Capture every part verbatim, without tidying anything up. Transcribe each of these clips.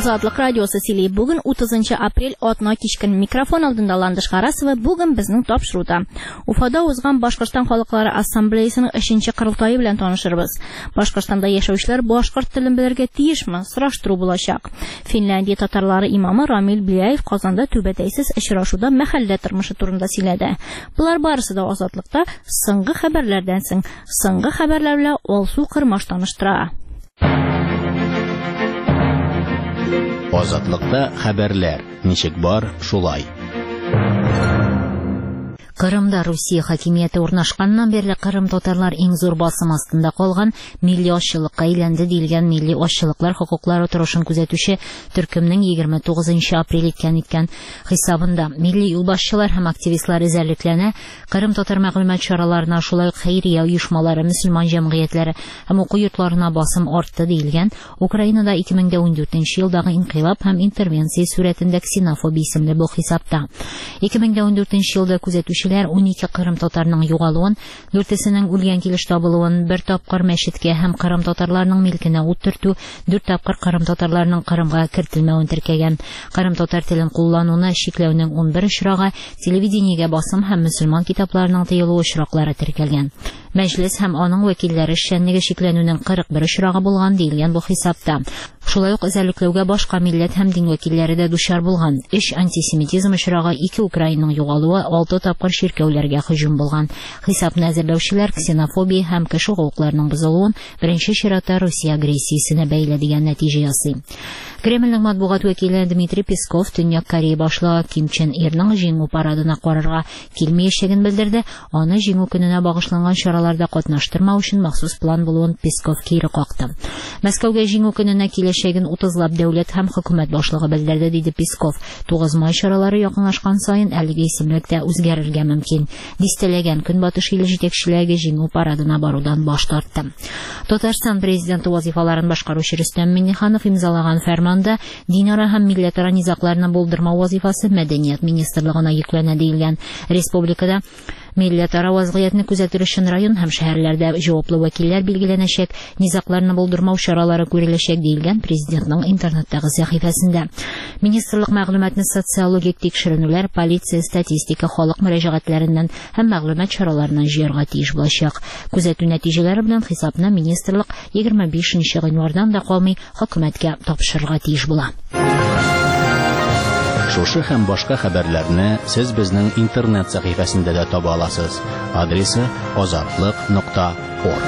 Азатлык радиосы сөйли. Бүген утызынчы апрель атна кичкен микрофон алдында Ландыш Карасова бүген безнең тапшыруда. Уфада узган Башкортстан халыклары ассамблеясының өченче кырылтайы белән танышырбыз. Башкортстанда яшәүчеләр башкорт телен белергә тиешме? Сораштыру булачак. Финляндия татарлары имамы Рамил Блияев Казанда түбәтәйсез очрашуда мәхәллә тормышы турында сөйләде. Булар барысы да Азатлыкта соңгы хәбәрләрдән соң соңгы хәбәрләр белән Алсу Кырмаш таныштыра. Азатлыкта хәбәрләр. Ничек бар, шулай. Кырымда Русия хакимияте урнашканнан бирле Кырым татарлар иң зур басым астында калган, милли ашчылыкка әйләнде диелгән милли ашчылыклар хокуклары торышын күзәтүче төркемнең егерме тугызынчы апрель иткән иткән хисабында милли юлбашчылар һәм активистлар эзәрлекләнә, Кырым татар мәгълүмат чараларына, шулай ук хәйрия оешмалары, мөселман җәмгыятьләре һәм уку йортларына басым артты диелгән. Украинада ике мең ундүртенче елдагы инкыйлаб һәм интервенция сүрәтендә ксенофобия исемле бу хисапта. ике мең ундүртенче елда күзәтүче унике Кырым татарының югалуын, дүртесенең үлгән килеш табылуын, бер тапкыр мәчеткә һәм Кырым татарларының милкенә ут төртү, дүрт тапкыр Кырым татарларының Кырымга кертелмәвен теркәгән. Кырым татар телен куллануны шикләүнең ун бер очрагы, телевидениегә басым һәм мөселман китапларының тыелу очраклары теркәлгән. Мәҗлес һәм аның вәкилләре эшчәнлеге шикләнүнең кырык бер очрагы булган диелгән бу хисапта. Шулай ук эзәрлекләүгә башка милләт һәм дин вәкилләре дә дучар булган. Эш антисемитизм очрагы, ике Украинаның югалуы, алты тапкыр чиркәүләргә һөҗүм булган. Хисапны әзерләүчеләр ксенофобия һәм кеше хокукларының бозылуын беренче чиратта Русия агрессиясенә бәйле дигән нәтиҗә ясый. Кремльнең матбугат вәкиле Дмитрий Песков Төньяк Корея башлыгы Ким Чен Ирның җиңү парадына карарга килмәячәген белдерде. Аны җиңү көненә багышланган чараларда катнаштырмау өчен махсус план булуын Песков кире какты. Мәскәүгә җиңү көненә киләчәген утызлап дәүләт һәм хөкүмәт башлыгы белдерде, диде Песков. тугыз май чаралары якынлашкан саен әлеге исемлек тә үзгәрергә мөмкин. Дистәләгән көнбатыш ил җитәкчелеге җиңү парадына барудан баш тартты. Татарстан президенты вазифаларын башкаручы Рөстәм Миңнеханов имзалаган фәрманда динара һәм милләтара низакларны булдырмау вазифасы Мәдәният министрлыгына йөкләнә диелгән. Республикада милләтара вазгыятьне күзәтер өчен район һәм шәһәрләрдә җаваплы вәкилләр билгеләнәчәк, низакларны булдырмау чаралары күреләчәк диелгән президентның интернеттагы сәхифәсендә. Министрлык мәгълүматны социологик тикшеренүләр, полиция, статистика, халык мөрәҗәгатьләреннән һәм мәгълүмат чараларынан җыярга тиеш булачак. Күзәтү нәтиҗәләре белән хисапны министрлык егерме бишенче гыйнвардан да калмый хөкүмәткә тапшырырга тиеш була. Шушы һәм башка хәбәрләрне сез безнең интернет сәхифәсендә дә таба аласыз. Адресы азатлык нокта орг.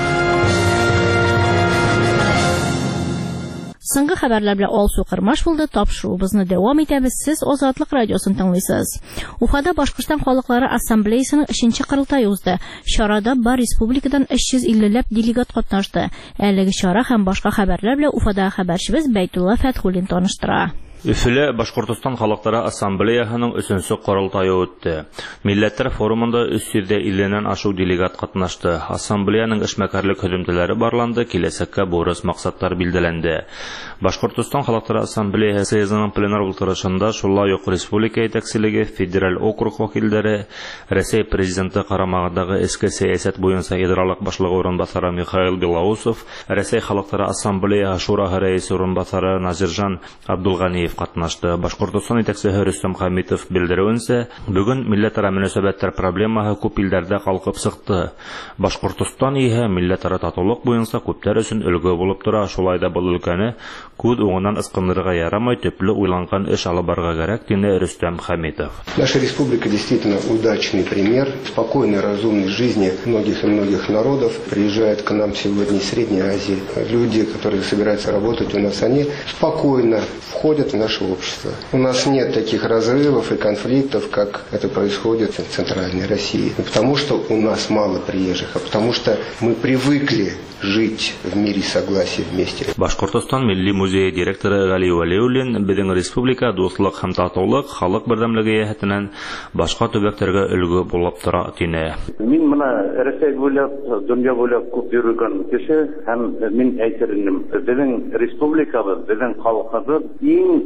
Соңгы хәбәрләр белән Алсу Кырмаш булды. Тапшыруыбызны дәвам итәбез. Сез Азатлык радиосын тыңлыйсыз. Уфада Башкортстан халыклары ассамблеясының өченче кырылтайы узды. Чарада бар республикадан өч йөз илле делегат катнашты. Әлеге чара һәм башка хәбәрләр белән Уфада хәбәрчебез Бәйтулла Фәтхуллин таныштыра. Өфөлә Башкортстан халыклары ассамблеясының өченче кырылтайы үтте. Милләттәр форумында өч йөз илледән ашу делегат катнашты. Ассамблеяның эшмәкәрлек һөҗүмләре барланды, киләчәккә бурыс максаттар билгеләнде. Башкортстан халыклары ассамблеясының пленар утырышында шулай ук республика итәкчелеге, федераль округ вәкилләре, Россия президенты карамагындагы эчке сәясәт буенча идаралык башлыгы урынбасары Михаил Белоусов, Россия халыклары ассамблея шураһы рәисе урынбасары Назиржан Абдулганиев катнашты. Башкортстан итәкчесе Рөстәм Хәмитов белдерүенчә, бүген милләтара мөнәсәбәтләр проблемаһы күп илдәрдә калкып сыкты. Башкортстан иһә милләтара татулык буенча күптәр өчен өлге булып тора. Шулай да бу өлкәне күз уңынан ысқындырырга ярамай, төпле уйланган эш алып барырга кирәк, диде Рөстәм Хәмитов. Наша республика действительно удачный пример спокойной, разумной жизни многих и многих народов. Приезжают к нам сегодня из Средней Азии люди, которые собираются работать у нас, они спокойно входят в наше общество. У нас нет таких разрывов и конфликтов, как это происходит в Центральной России. Не потому что у нас мало приезжих, а потому что мы привыкли жить в мире согласия вместе. Башкортстан милли музее директоры Гали Валиуллин безнең республика дуслык һәм татулык, халык бердәмлеге яһәтеннән башка төбәкләргә өлге булып тора дине. Мин моны Россия буйлап, дөнья буйлап күп йөргән кеше һәм мин әйтермен, безнең республикабыз, безнең халкыбыз иң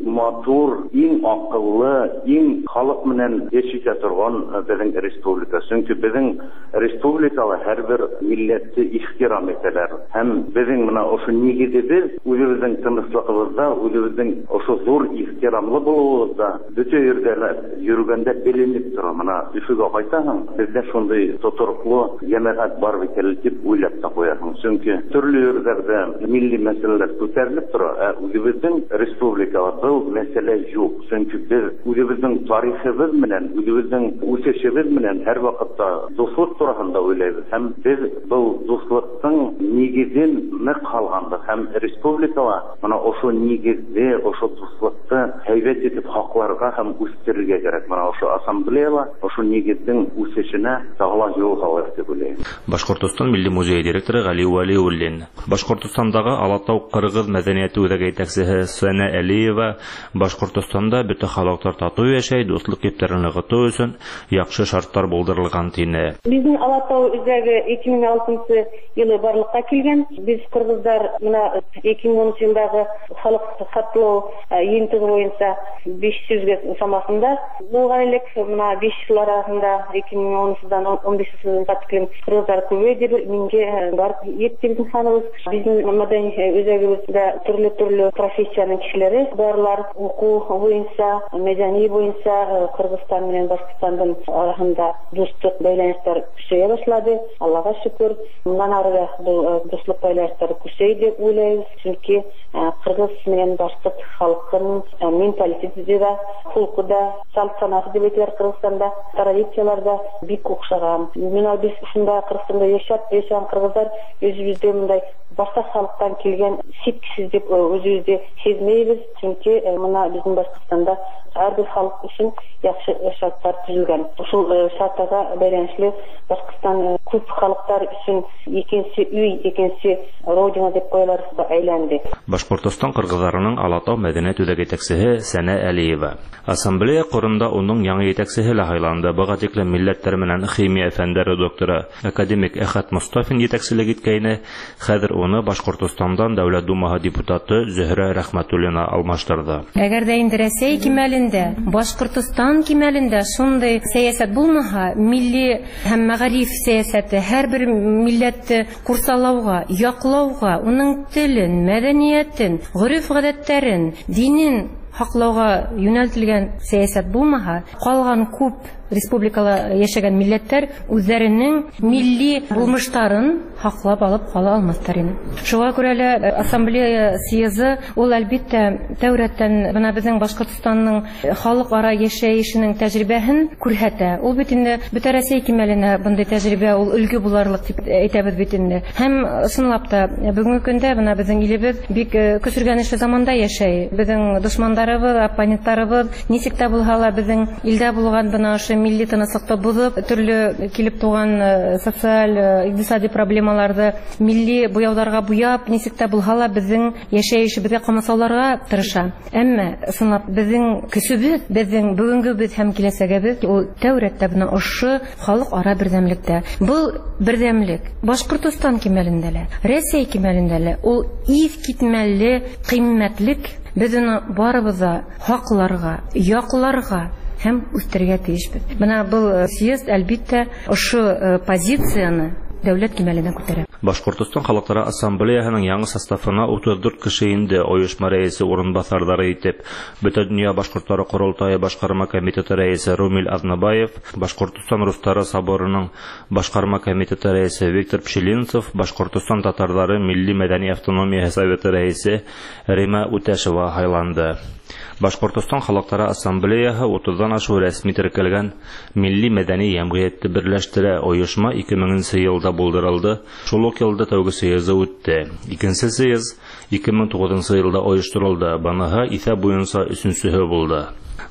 матур, иң акыллы, иң халык менән яшисә торган безнең республика. Чөнки безнең республикалы һәрбер милләтне ихтирам итәләр. Һәм безнең менә ошо нигезебез үзебезнең тынычлыгыбызда, үзебезнең ошо зур ихтирамлы булуыбызда бөтен йөргәндә йөргәндә беленеп тора. Менә Өфөгә кайтаһың, бездә шундый тоторыклы җәмәгать бар икән дип уйлап та куясың. Чөнки төрле йөргәндә милли мәсьәләләр күтәрелеп тора, ә үзебезнең республикада был мәсьәлә юк. Чөнки без үзебезнең тарихыбыз белән, үзебезнең үсешебез белән һәр вакытта дуслык турында уйлыйбыз. Һәм без был дуслыктың нигезен нык калгандык. Һәм республикала менә ошо нигезне, ошо дуслыкты һәйбәт итеп хакларга һәм үстерергә кирәк. Менә ошо ассамблеяла ошо нигезнең үсешенә саглам юл салыр дип уйлыйм. Башкортстан Милли музее директоры Гали Валиуллин. Башкортстандагы Алатау кыргыз мәдәнияте үзәге итәкчесе Сәнә Әлиева Башкортстанда бөтен халыклар тату яшәй, дуслык иптерен ныгыту өчен яхшы шартлар булдырылган тине. Безнең Алатау үзәге ике мең алтынчы елы барлыкка килгән. Без кыргыздар менә ике мең унынчы елдагы халык хатлау йөнтүге буенча биш йөзгә самасында булган элек. Менә биш ел арасында ике мең унынчыдан он бишенче елга тиклем кыргыздар күбәйде. Мингә бар еттегез ханыбыз. Безнең мәдәни үзәгебездә төрле-төрле профессияның кешеләре барлар. Уку буенча, мәдәни буенча Кыргызстан белән Башкортстан арасында дуслык бәйләнешләр көчәя башлады. Аллага шөкер. Моннан ары бу дуслык бәйләнешләр көчәйде дип уйлыйбыз. Чөнки Кыргыз белән башкорт халкының менталитеты да, холкы да, салт-санаты дип әйтәләр Кыргызстанда, традицияларда бик охшаган. Менә без шунда Кыргызстанда яшәп, яшәгән кыргызлар үзебездә мондай башка халыктан килгән сипкисез дип үзебездә сизмәйбез. Чөнки менә безнең Башкортстанда һәрбер халык өчен яхшы шартлар төзелгән. Шул шартларга бәйләнешле Башкортстан күп халыклар өчен икенче уй, икенче родина дип коелар әйләнде. Башкортстан кыргызларының Алатау мәдәният үзәге итәкчесе Сәнә Әлиева. Ассамблея корында уның яңа итәкчесе лә сайланды. Быга тиклем милләттәр менән химия фәннәре докторы академик Әхәт Мостафин итәкчелек иткәйне. Хәзер уны Башкортстандан Дәүләт Думаһы депутаты Зөһрә Рәхмәтуллина алмаштырды. Әгәр дә инде Россия кимәлендә, Башкортстан кимәлендә шундый сәясәт булмаһа, милли һәм мәгариф сәясәте һәрбер милләтне курсалауга, яклауга, уның телен, мәдәниятен, гореф-гадәттәрен, динен хаклауга юнәлтелгән сәясәт булмаһа, калган күп республикала яшәгән милләттәр үзләренең милли булмыштарын хаклап алып кала алмаслар иде. Шуңа күрә лә ассамблея съезы ул әлбиттә тәүрәттән менә безнең Башкортстанның халыкара яшәешенең тәҗрибәһен күрһәтә. Ул бит инде бөтен Россия кимәленә бундай тәҗрибә ул өлге буларлык дип әйтәбез бит инде. Һәм ысынлап та бүгенге көндә менә безнең илебез бик көчергәнешле заманда яшәй. Безнең дошмандарыбыз, оппонентларыбыз ничек тә булса ла безнең илдә булган бына милли тынычлыкты бузып, төрле килеп туган социаль, икътисади проблемаларды милли буяуларга буяп, ничек тә булса ла безнең яшәешебезгә камасауларга тырыша. Әмма сынап безнең көчебез, безнең бүгенгебез һәм киләсәгебез ул тәүрәттә бына ошо халыкара бердәмлектә. Бу бердәмлек Башкортстан кимәлендә лә, Россия кимәлендә лә ул ис китмәле кыйммәтлек. Без аны барыбызга хакларга, якларга һәм үстергә тиешбез. Менә бу съезд әлбиттә ошо позицияны дәүләт кимәленә күтәрә. Башкортстан халыклары ассамблеясының яңа составына утыз дүрт кеше инде, оешма рәисе урынбасарлары итеп. Бөтен дөнья башкортлары курултайы башкарма комитеты рәисе Румил Азнабаев, Башкортстан рустары соборының башкарма комитеты рәисе Виктор Пчелинцев, Башкортстан татарлары милли мәдәни автономия советы рәисе Рима Үтәшева сайланды. Башкортстан халыклары ассамблеясы утыздан ашу рәсми теркәлгән милли мәдәни җәмгыятьне берләштерә. Оешма ике меңенче елда булдырылды. Шул ук елда тәүге съезы үтте. Икенче съез ике мең тугызынчы елда оештырылды. Банаһы исә буенча өченчесе булды.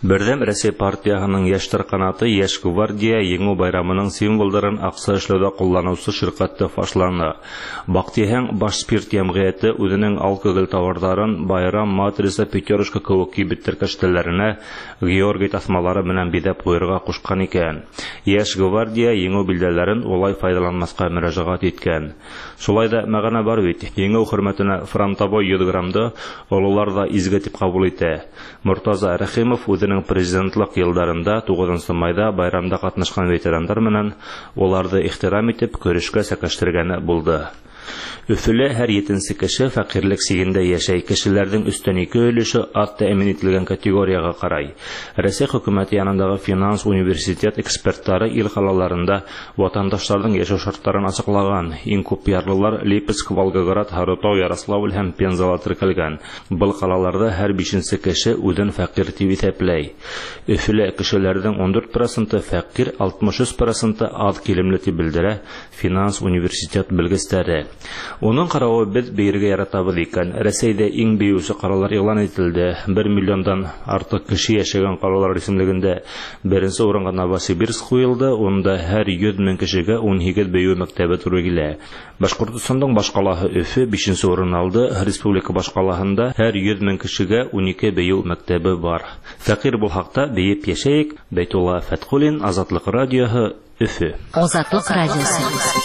Бердәм Россия партияһының яшьтер канаты Яшь гвардия еңү байрамының символдарын акча эшләүдә кулланучы ширкәтте фашланы. Бактиһәң баш спирт ямгыяте үзенең алкоголь товарларын байрам матрица пятерочка кебек кибеттер кәштәләренә Георгий тасмалары белән бидәп куярга кушкан икән. Яшь гвардия еңү билдәләрен улай файдаланмаска мөрәҗәгать иткән. Шулай да мәгънә бар бит. Еңү хөрмәтенә фронтовой йөз граммда олылар да изге дип кабул итә. Муртаза Рәхимов үзенең президентлык елдарында тугызынчы майда байрамда катнашкан ветерандар менән уларды ихтирам итеп көрәшкә сәкәштергәне булды. Өфөлә һәр етенче кеше фәкыйрлек сигендә яшәй. Кешеләрнең өстен ике өлеше ат тәэмин ителгән категорияга карай. Россия хөкүмәте янындагы финанс университет экспертлары ил халаларында ватандашларның яшәү шартларын ачыклаган. Иң күп ярлылар Липецк, Волгоград, Харатау, Ярославль һәм Пензала теркәлгән. Был калаларда һәр бишенче кеше үзен фәкыйр дип исәпләй. Өфөлә кешеләрнең он дүрт проценты фәкыйр, алтмыш өч проценты аз килемле дип белдерә финанс университет белгечләре. Оның каравы без биргә яратабыз икән. Рәсәйдә иң бейүче каралар игълан ителде. бер миллиондан артык кеше яшәгән каралар исемлегендә беренче урынга Новосибирск куелды. Онда һәр йөз мең кешегә он һигез бейү мәктәбе туры килә. Башкортстанның баш калаһы Өфе бишенче урын алды. Республика баш калаһында һәр йөз мең кешегә он ике бейү мәктәбе бар. Фәкыйр бул хакта бейеп яшәйек. Бәйтулла Фәтхуллин, Азатлык радиоһы, Өфе. Азатлык радиосы.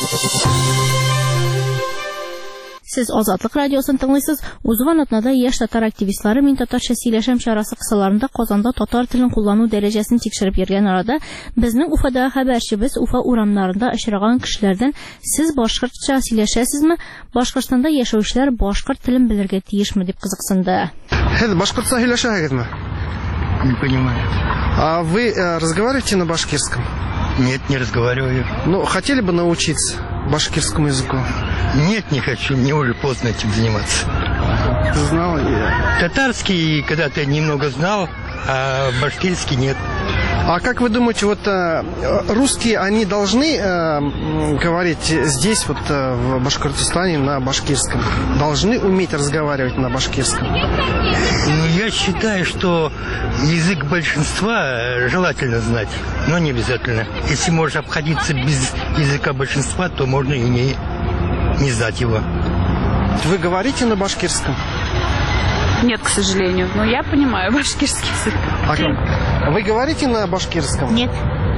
Сез Азатлык радиосын тыңлыйсыз. Узган атнада яшь татар активистлары Мин татарча сөйләшәм чарасы кысаларында Казанда татар телен куллану дәрәҗәсен тикшереп йөргән арада безнең Уфада хәбәрчебез Уфа урамнарында очраган кешеләрдән сез башкортча сөйләшәсезме? Башкортстанда яшәүчеләр башкорт телен белергә тиешме дип кызыксынды. Сез башкортча сөйләшәсезме? Не понимаю. А вы э, разговариваете на башкирском? Нет, не разговариваю. Ну, хотели бы научиться башкирскому языку? Нет, не хочу, мне уже поздно этим заниматься. Знал я. Татарский когда-то немного знал, а башкирский нет. А как вы думаете, вот э, русские, они должны э, говорить здесь, вот э, в Башкортостане, на башкирском? Должны уметь разговаривать на башкирском? Ну, я считаю, что язык большинства желательно знать, но не обязательно. Если можно обходиться без языка большинства, то можно и не, не знать его. Вы говорите на башкирском? Нет, к сожалению, но я понимаю башкирский язык. А вы говорите на башкирском? Нет.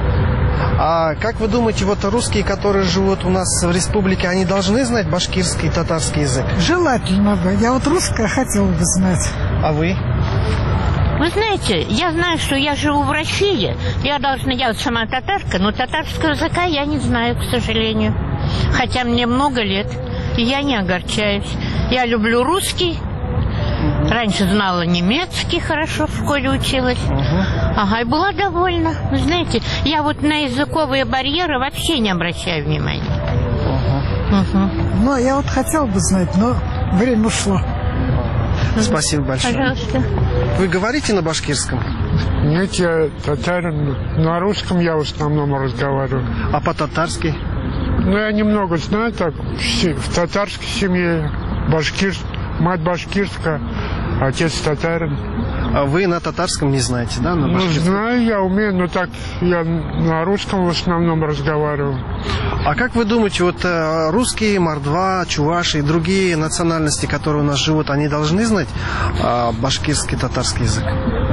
А как вы думаете, вот русские, которые живут у нас в республике, они должны знать башкирский и татарский язык? Желательно бы. Я вот русская хотела бы знать. А вы? Вы знаете, я знаю, что я живу в России. Я должна, я сама татарка, но татарского языка я не знаю, к сожалению. Хотя мне много лет, и я не огорчаюсь. Я люблю русский. Раньше знала немецкий, хорошо в школе училась. Uh-huh. Ага, и была довольна. Вы знаете, я вот на языковые барьеры вообще не обращаю внимания. Uh-huh. Uh-huh. Ну, я вот хотела бы знать, но время ушло. Спасибо большое. Пожалуйста. Вы говорите на башкирском? Нет, я татарин. На русском я в основном разговариваю. А по-татарски? Ну, я немного знаю, так, в татарской семье башкир. Мать башкирская, отец татарин. А вы на татарском не знаете, да? На ну, знаю, я умею, но так я на русском в основном разговариваю. А как вы думаете, вот русские, мордва, чуваши и другие национальности, которые у нас живут, они должны знать а, башкирский, татарский язык?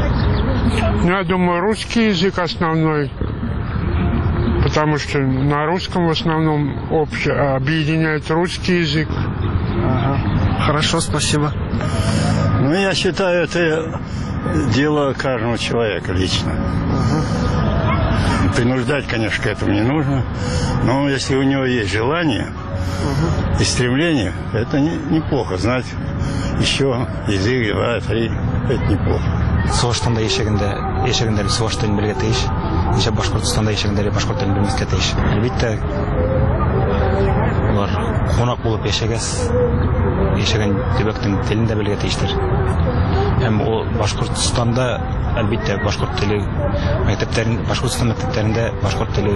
Я думаю, русский язык основной, потому что на русском в основном общее, объединяет русский язык. Ага. Хорошо, спасибо. Ну, я считаю, это дело каждого человека лично. Uh-huh. Принуждать, конечно, к этому не нужно. Но если у него есть желание uh-huh. и стремление, это не, неплохо. Знать еще язык, два, три, это неплохо. Соғыштанда ешегінде, ешегінде соғыш тілін білге тиіш. Еше Башқұртстанда ешегінде башқұрт тілін білмеске тиіш. Әлбетте, олар қонақ болып ешегес, ешеген төбектің тілін де білге тиіштір. Hem o Башқұртстанда әлбетте башқұрт тілі мектептерін, Башқұртстан мектептерінде башқұрт тілі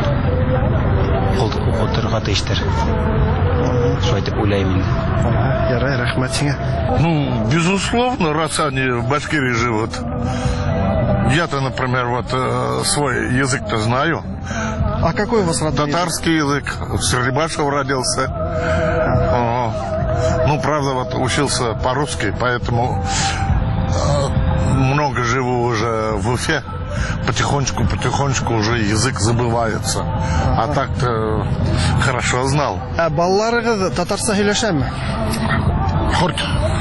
оқытырға тиіштір. Шулай деп ойлаймын. Ярай, рахмат сиңа. Ну, безусловно, раз они в Башкирии живут. Я-то, например, вот э, свой язык-то знаю. А какой у вас родной язык? Татарский язык. В Стерлибашево родился. О, ну, правда, вот учился по-русски, поэтому э, много живу уже в Уфе. Потихонечку, потихонечку уже язык забывается. А так-то хорошо знал. А балаларыгыз татарча сөйләшәме? Хорт.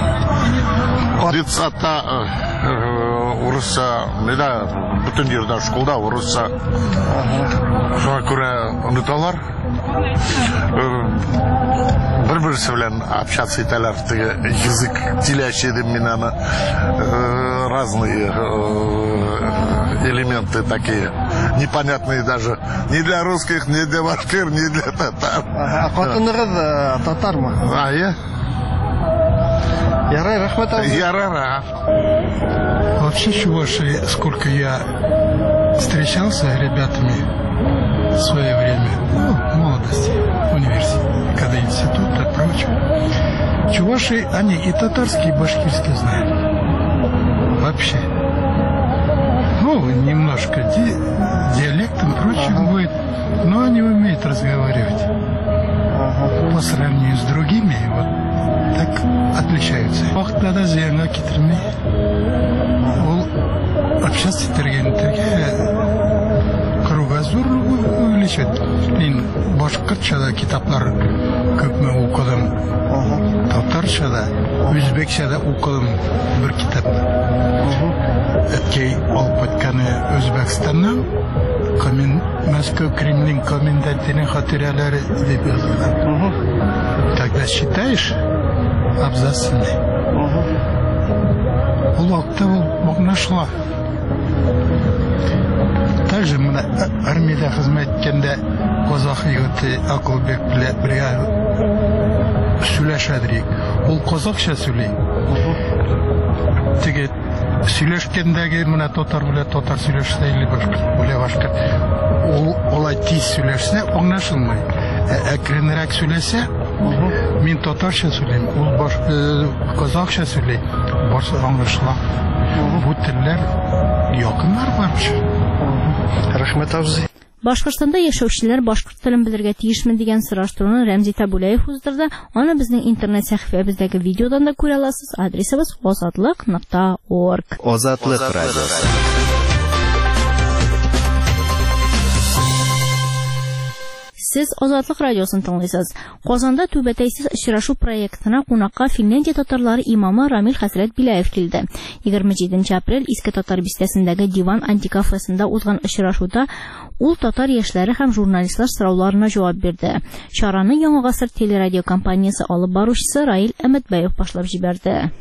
Детсадта урысча, да, бүтін жерде школда урысча. Шуңа күрә оныталар. Бір-бірсе белән общаться итәләр. Язык теләче дип мин аны разные элементы такие непонятные даже не для русских, не для башкир, не для татар. А катыныгыз татармы? А я? Ярай, рахмат. Ярара. Вообще, чуваши, сколько я встречался с ребятами в свое время, ну, в молодости, в университете, когда институт и прочее, чуваши, они и татарский, и башкирский знают. Вообще. Ну, немножко ди диалектом, прочим будет, но они умеют разговаривать. По сравнению с другими, вот так отличаются. Вақытта зиянга кетірмей, ол общаться тергентерге кругозор увеличивает. Мен башкирчада китаплар көпме оқыдым, татарчада, өзбекчада оқыдым бір китапны. Әткей алып өткәне Өзбекстаннан, Москва Кремлин комендантының хатиралары деп язылган. Когда считаешь абзацный, ол вакытта ол нашла. Также мына армияда хезмәт иткәндә казах егете Акылбек белән бергә сөйләшәдек. Ул казакча сөйли. Теге сөйләшкәндәге мына татар белән татар сөйләшсә или башка, ул алай тиз сөйләшсә аңлашылмый. Әкренрәк сөйләсә, мин татарча сөйлим, ул башка казакча сөйли, барсы аңлашыла. Бу телләр якыннар барчы. Рәхмәт абзый. Башкортстанда яшәүчеләр башкорт телен белергә тиешме дигән сораштыруны Рәмзи Табулаев уздырды. Аны безнең интернет сәхифәбездәге видеодан да күрә аласыз. Адресыбыз озатлык нокта орг. Озатлык радиосы. Сез Азатлык радиосын тыңлыйсыз. Казанда Түбәтәйсез очрашу проектына кунакка Финляндия татарлары имамы Рамил Хәзрәт Билаев килде. егерме җиденче апрель Иске Татар бистәсендәге Диван антикафесында узган очрашуда ул татар яшьләре һәм журналистлар сорауларына җавап бирде. Чараны Яңа гасыр телерадиокомпаниясе алып баручысы Раил Әмәтбаев башлап җибәрде.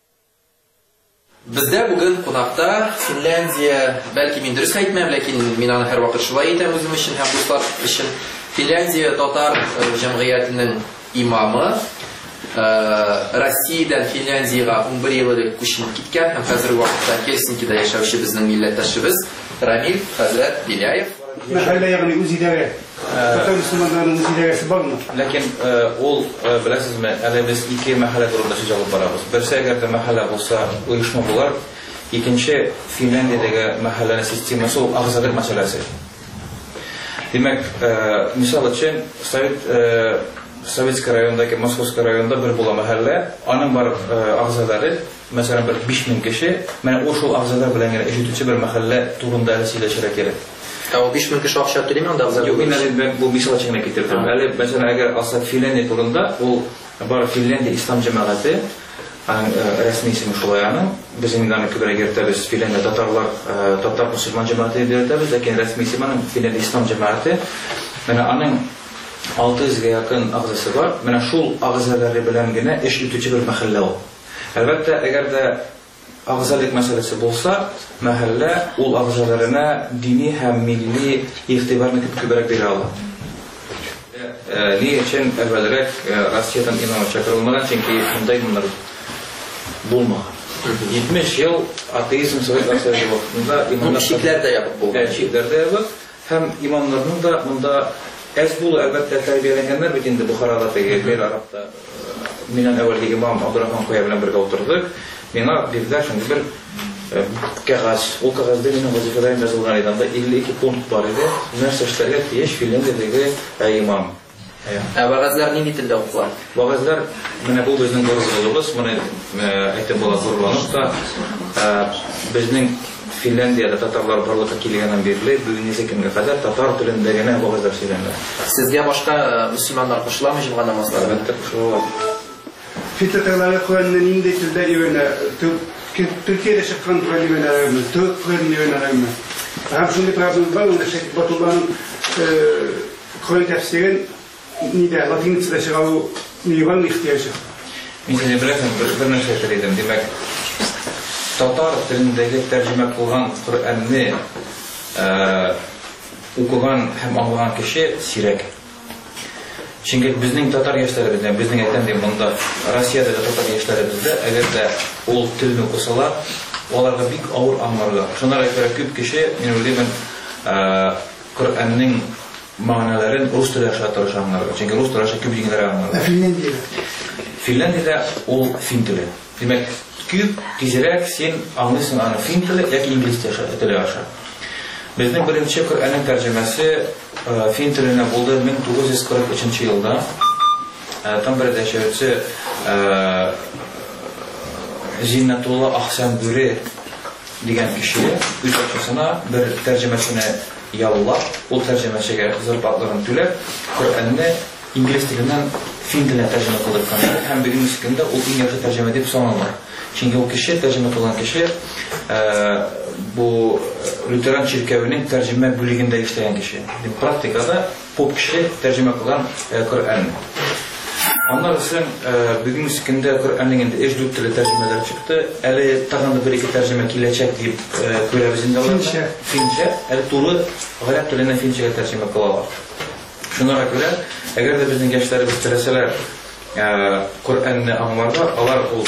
Бездә бүген кунакта Финляндия, бәлки мин дөрес әйтмәм, ләкин мин аны һәрвакыт шулай әйтәм үзем өчен һәм дуслар өчен. Финляндия татар җәмгыятенең имамы, Россиядән Финляндиягә ун бер ел элек күченеп киткән һәм хәзерге вакытта Хельсинкида яшәүче безнең милләттәшебез Рамил Хәзрәт Билаев. Мәхәллә ягъни үзидәге татар мөселманнарының үзидәгесе бармы? Ләкин ул беләсезме, әле без ике мәхәллә турында сүз алып барабыз. Берсе әгәр дә мәхәллә булса, оешма булар. Икенче Финляндиядәге мәхәллә системасы ул агзалык мәсьәләсе. Димәк, мисал өчен, Совет Советский райондагы Московский районда бер була мәхәллә, аның бар агзалары, мәсәлән, бер биш мең кеше, менә ул агзалар белән генә эшитүче бер мәхәллә турында сөйләшергә кирәк. Ул биш мең кеше акча төлеме анда агзалар? Юк, мин бу мисал өчен генә китердем. Әле мәсәлән, әгәр алсак Финляндия турында, ул бар Финляндия ислам җәмәгате, аның рәсми исеме шулай аның. Без инде аны күбрәк йөртәбез Финляндия татарлар, татар мөселман җәмәгате дип йөртәбез, ләкин рәсми исеме аның Финляндия ислам җәмәгате. Менә аның алты йөзгә якын агзасы бар. Менә шул агзалары белән генә эш итүче бер мәхәллә ул. Әлбәттә, әгәр дә агзалык мәсьәләсе булса, мәхәллә ул агзаларына дини һәм милли игътибарны күбрәк бирә ала. Ни өчен әввәлрәк Россиядән имам чакырылмаган, чөнки мондай моннар булмаган. җитмеш ел атеизм Совет Союзы вакытында имамнар шикләрдә ябып булган. Шикләрдә ябып һәм имамнарның да монда әз булу әлбәттә тәрбияләнгәннәр бит инде Бухарада теге бер арапта. Миннән әввәлге имам Абдурахман Коя белән бергә утырдык. Миңа бирделәр шундый бер кәгазь, ул кәгазьдә минем вазифаларым язылган иде, илле ике пункт бар иде. Нәрсә эшләргә тиеш Финляндиядәге имам. Ә вәгазьләр нинди телдә укыла? Вәгазьләр менә бу безнең бурычыбыз, моны әйтеп була зурланып та, безнең Финляндиядә татарлар барлыкка килгәннән бирле бүгенге көнгә кадәр татар телендә генә вәгазьләр сөйләнелә. Сезгә башка мөселманнар кушыламы җыйган намазлар? Әлбәттә кушыла. Фитатлары куанны нинди телдә өйрәнә? Төркиядә чыккан галимнәрме, төрк галимнәрме? Һәм шундый проблема бар, ул Шәйх Батулланың Коръән тәфсирен нидә латинцада чыгару нигән ихтияҗы? Мин сине беләсем, бер нәрсә әйтәм, димәк, татар телендәге тәрҗемә кылган Коръәнне укыган һәм аңлаган кеше сирәк. Чөнки безнең татар яшьләребездә, безнең әйтәм, монда Россиядә татар яшьләребездә, әгәр дә ул телне укысалар, аларга бик авыр аңларга. Шуннан әйтәр күп кеше, мин уйлыйм, Коръәннең мәгънәләрен рус телендә аша тырышаннар. Чөнки рус телендә күп дигәннәр аңлар. Финляндиядә. Финляндиядә ул фин теле. Димәк, күп тизрәк син аңлыйсың аны фин теле яки инглиз теле аша. Безнең беренче Коръәннең тәрҗемәсе фин теленә булды мең тугыз йөз кырык өченче елда. Там бер дәшәүче Зиннатулла Ахсанбүре дигән кеше үз акчасына бер тәрҗемәчене яллап, ул тәрҗемәчегә зарплатларын түләп, Коръәнне инглиз теленнән фин теленә тәрҗемә кылдырган. Һәм бүгенге көндә ул иң яхшы тәрҗемә дип санала. Чөнки ул кеше тәрҗемә кылган кеше бу лютеран чиркәвенең тәрҗемә бүлегендә эшләгән кеше. Практикада поп кеше тәрҗемә кылган Коръәнне. Аннан соң бүгенге көндә Коръәннең инде өч дүрт теле тәрҗемәләре чыкты. Әле тагын бер ике тәрҗемә киләчәк дип күрәбез инде алар. Финчә, әле туры галәп теленнән финчәгә тәрҗемә кылалар. Шуңа күрә, әгәр дә безнең яшьләребез теләсәләр Коръәнне аңларга, алар ул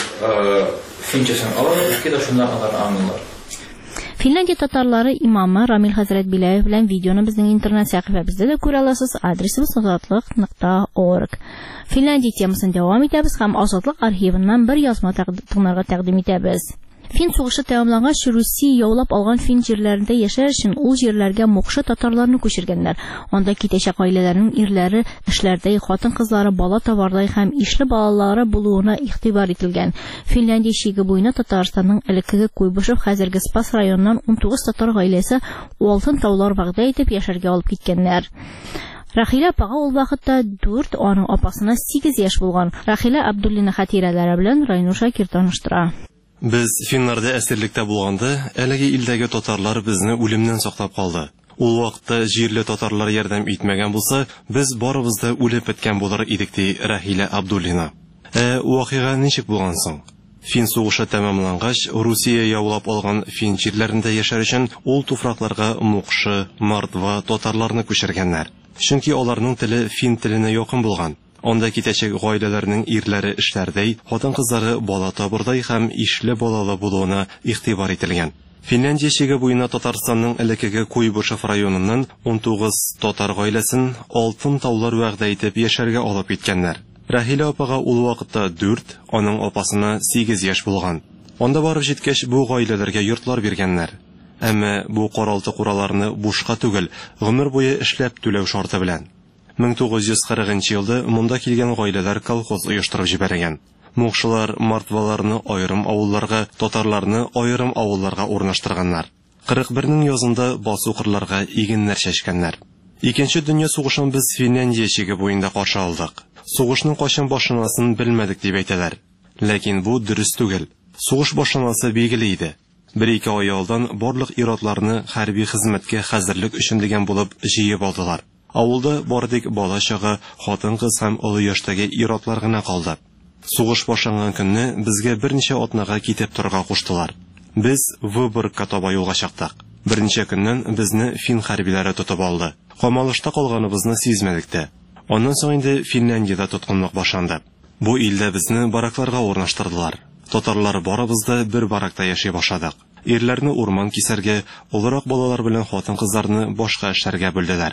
финчәсен алалар, яки да шуннан алар аңлыйлар. Финляндия татарлары имамы Рамил Хәзрәт Биләев белән видеоны безнең интернет сәхифәбездә дә күрә аласыз. Адресыбыз азатлык нокта орг. Финляндия темасын дәвам итәбез һәм Азатлык архивыннан бер язма тыңларга тәкъдим итәбез. Фин сугышы тәмамлангач, Русия яулап алган фин җирләрендә яшәр өчен ул җирләргә мукшы татарларны күчергәннәр. Анда китәчәк гаиләләрнең ирләре эшләрдә, хатын-кызлары бала табардай һәм ишле балалары булуына игътибар ителгән. Финляндия шиге буена Татарстанның элеккеге Куйбышев, хәзерге Спас районыннан ун тугыз татар гаиләсе Алтын таулар вәгъдә итеп яшәргә алып киткәннәр. Рахилә апага ул вакытта дүрт, аның апасына сигез яшь булган. Рахилә Абдуллина хатирәләре белән Райнуша Кир таныштыра. Без финнарда әсирлектә булганда, әлеге илдәге татарлар безне үлемнән саклап калды. Ул вакытта җирле татарлар ярдәм итмәгән булса, без барыбыз да үлеп беткән булыр идек, ди Рахилә Абдуллина. Ә вакыйга ничек булган соң? Фин сугышы тәмамлангач, Русия яулап алган фин җирләрендә яшәр өчен ул туфракларга мукшы, мордва татарларны күчергәннәр. Чөнки аларның теле фин теленә якын булган. Анда китәчәк гаиләләрнең ирләре эшләрдәй, хатын-кызлары бала табырдай һәм ишле балалы булуына игътибар ителгән. Финляндия шиге буена Татарстанның элеккеге Куйбышев районыннан ун тугыз татар гаиләсен Алтын таулар вәгъдә итеп яшәргә алып киткәннәр. Рахилә апага ул вакытта дүрт, аның апасына сигез яшь булган. Анда барып җиткәч, бу гаиләләргә йортлар биргәннәр. Әмма бу каралты кураларны бушка түгел, гомер буе эшләп түләү шарты белән. мең тугыз йөз кырыгынчы елда монда килгән гаиләләр колхоз оештырып җибәргән. Мукшылар мордваларны аерым авылларга, татарларны аерым авылларга урнаштырганнар. кырык бернең язында басу кырларга игеннәр чәчкәннәр. Икенче дөнья сугышын без Финляндия шиге буенда каршы алдык. Сугышның качан башланасын белмәдек дип әйтәләр. Ләкин бу дөрес түгел. Сугыш башланасы билгеле иде. Bir-ике ай алдан барлык иратларны хәрби хезмәткә хәзерлек өчен дигән булып җыеп алдылар. Авылда бардык бала-чага, хатын-кыз һәм олы яшьтәге иратлар гына калды. Сугыш башланган көнне безгә берничә атнага китеп торырга куштылар. Без Выборгка таба юлга чыктык. Берничә көннән безне фин хәрбиләре тотып алды. Камалышта калганыбызны сизмәдек тә. Аннан соң инде Финляндиядә тоткынлык башланды. Бу илдә безне баракларга урнаштырдылар. Татарлар барыбыз да бер баракта яши башладык. Ирләрне урман кисәргә, олырак балалар белән хатын-кызларны башка эшләргә бүлделәр.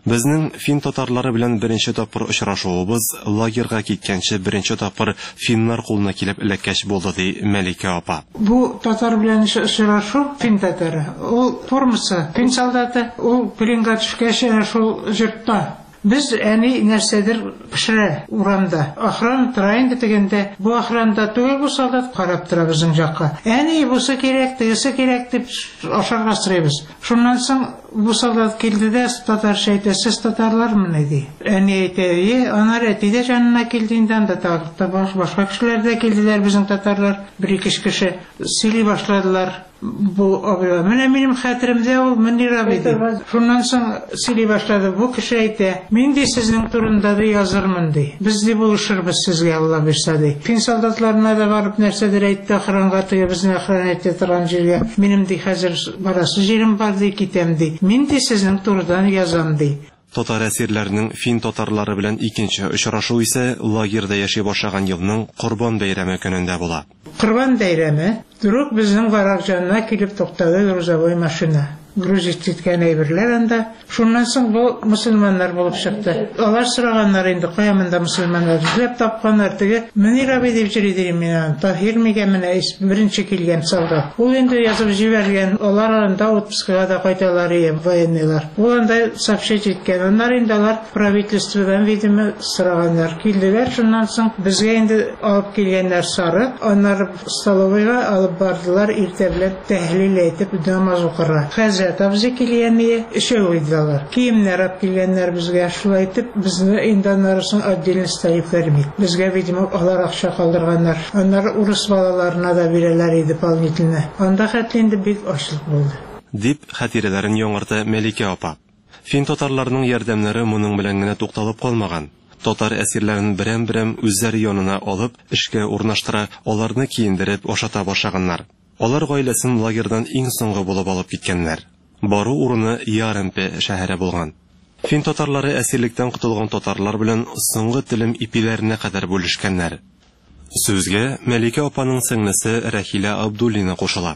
Безнең фин татарлары белән беренче тапкыр очрашуыбыз лагерга киткәнче беренче тапкыр финнар кулына килеп эләккәч булды, ди Мәликә апа. Бу татар белән очрашу фин татары. Ул формасы, фин солдаты, ул пленга төшкәч шул җыртта. Без әни нәрсәдер пешерә урамда. Охрана тора инде дигәндә, бу охранда түгел бу солдат карап тора безнең якка. Әни бусы кирәк, тегесе кирәк дип ашарга сорыйбыз. Шуннан соң бу солдат килде дә татарча әйтә, сез татарлармы ди. Әни әйтә, ана әти дә җанына килде инде, анда тагы башка кешеләр дә килделәр, безнең татарлар, бер-ике кеше сөйли башладылар. Бу абыйга менә минем хәтеремдә ул Мөнир абый ди. Шуннан соң сөйли башлады, бу кеше әйтә, мин ди сезнең турында да язырмын ди. Без ди булышырбыз сезгә, Алла бирсә ди. Фин солдатларына да барып нәрсәдер әйтте, охранга теге безнең охрана әйтә торган җиргә. Минем ди хәзер барасы җирем бар ди, китәм ди. Мин ди сезнең турыдан язам ди. Татар әсирләренең фин татарлары белән икенче очрашу исә лагерда яши башлаган елның Корбан бәйрәме көнендә була. Корбан бәйрәме Друг безнең гарак җанына килеп туктады грузовой машина. Грузить иткән әйберләр анда. Шуннан соң бу мусульманнар булып чыкты. Алар сораганнар инде, кая монда мусульманнар? Эзләп тапканнар теге. Мөнир абый дип җиридер менә. Таһир мигә менә беренче килгән солдат. Ул инде язып җибәргән. Алар арында отпускыга да кайталар иде военныйлар. Ул анда сообщить иткән. Аннар инде алар правительстводан видимо сораганнар. Килделәр, шуннан соң безгә инде алып килгәннәр сары. Аннар столовыйга алып бардылар, иртә белән тәһлил әйтеп намаз укырга. Табзы килгәнне эшәү идәләр. Киемнәр алып килгәннәр безгә, шулай итеп безне инде аннарысын отдельно ставить вермит. Безгә видимо алар акча калдырганнар. Аннары урыс балаларына да бирәләр иде дополнительно. Анда хәтле инде бик ачлык булды. Дип хатирәләрен яңарта Мәликә апа. Фин татарларының ярдәмнәре моның белән генә тукталып калмаган. Татар әсирләрен берәм-берәм үзләре янына алып, эшкә урнаштыра, аларны киендереп ашата башлаганнар. Алар гаиләсен лагердан иң соңгы булып алып киткәннәр. Бару урыны Ярымпе шәһәре булган. Фин татарлары әсирлектән кутылган татарлар белән соңгы телем ипиләренә кадәр бүлешкәннәр. Сүзгә Мәликә апаның сеңлесе Рахилә Абдуллина кушыла.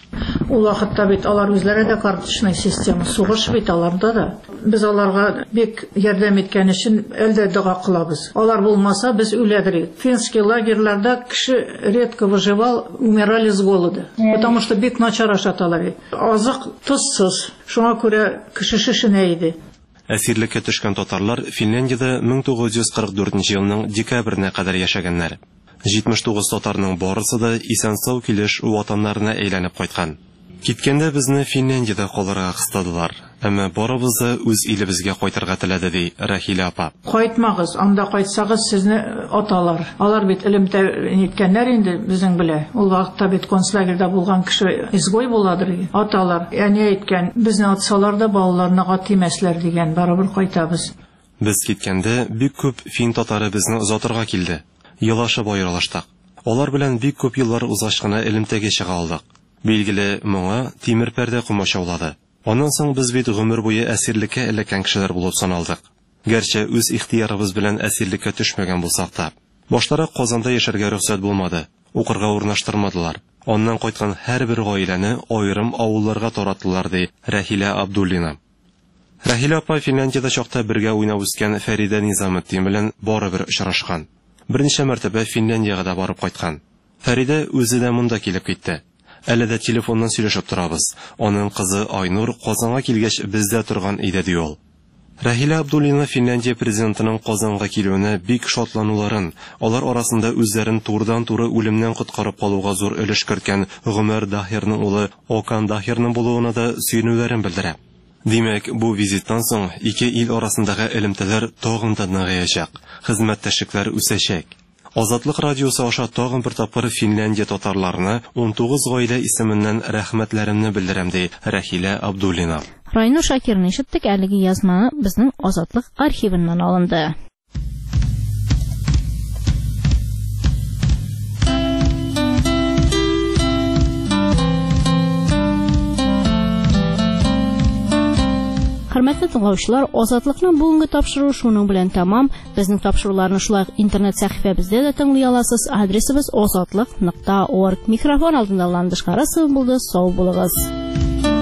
Ул вакытта бит алар үзләре дә карточный система, сугыш бит аларда да. Без аларга бик ярдәм иткән өчен әлдә дуга кылабыз. Алар булмаса без үләдер. Финский лагерьларда кеше редко выживал, умирали с голода, потому что бик начар ашаталар. Азык тузсыз. Шуңа күрә кеше шешенә иде. Әсирлеккә төшкән татарлар Финляндиядә мең тугыз йөз кырык дүртенче елның декабренә кадәр яшәгәннәр. җитмеш тугыз татарның барысы да исән-сау килеш ватаннарына әйләнеп кайткан. Киткәндә безне Финляндиядә калырга кыстадылар, әмма барыбыз да үз илебезгә кайтырга теләде, ди Рахилә апа. Кайтмагыз, анда кайтсагыз сезне аталар. Алар бит илемдә ниткәннәр инде безнең белә. Ул вакытта бит концлагерда булган кеше изгой буладыр. Аталар, яни әйткән, безне атсалар да балаларына тимәсләр дигән, барыбер кайтабыз. Без киткәндә бик күп фин татары безне озатырга килде. Елашып аерылыштык. Алар белән бик күп еллар узгачкына элемтәгә чыга алдык. Билгеле, моңа тимер пәрдә кумачаулады. Аннан соң без бит гомер буе әсирлеккә эләккән кешеләр булып саналдык. Гәрчә үз ихтиярыбыз белән әсирлеккә төшмәгән булсак та, баштарак Казанда яшәргә рөхсәт булмады. Укырга урнаштырмадылар. Аннан кайткан һәрбер гаиләне аерым авылларга таратылар, ди Рахилә Абдуллина. Рахилә апа Финляндиядә чакта бергә уйнап үскән Фәридә Низаметтин белән барыбер очрашкан. Берничә мәртәбә Финляндиягә да барып кайткан. Фәридә үзе дә монда килеп китте. Әле дә телефоннан сөйләшеп торабыз. Аның кызы Айнур Казанга килгәч бездә торган иде, ди ул. Рахилә Абдуллина Финляндия президентының Казанга килүенә бик шатлануларын, алар арасында үзләрен турыдан-туры үлемнән коткарып калуга зур өлеш керткән Гомер Дахирның улы Окан Дахирның булуына да сөенүләрен белдерә. Димәк, бу визиттан соң ике ил арасындагы элемтәләр тагын да ныгыячак, хезмәттәшлекләр үсәчәк. Азатлык радиосы аша тагын бер тапкыр Финляндия татарларына он тугыз гаилә исеменнән рәхмәтләремне белдерәм, ди Рахилә Абдуллина. Райну Шакирны ишеттек, әлеге язма безнең Азатлык архивыннан алынды. Хөрмәтле тыңлаучылар, Азатлыкның бүгенге тапшыруы шуның белән тамам. Безнең тапшыруларны шулай интернет сәхифәбездә дә тыңлый аласыз. Адресыбыз азатлык нокта орг. Микрофон алдында Ландыш Карасов булды. Сау булыгыз.